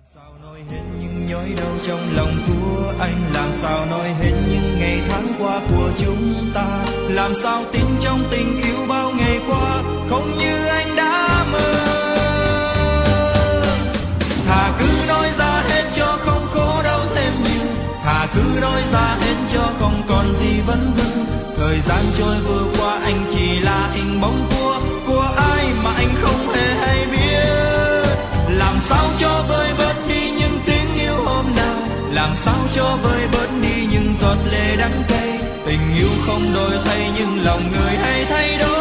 sao nói hết những nhói đau trong lòng của anh, làm sao nói hết những ngày tháng qua của chúng ta, làm sao tin trong tình yêu bao ngày qua không như anh đã mơ. Thà cứ nói ra hết cho không khổ đau thêm nhiều, thà cứ nói ra hết cho không còn gì vấn vương. Thời gian trôi vừa qua anh chỉ là hình bóng của ai mà anh không hề hay biết. Làm sao cho vơi bớt đi những tiếng yêu hôm nào, làm sao cho vơi bớt đi những giọt lệ đắng cay. Tình yêu không đổi thay nhưng lòng người hay thay đổi.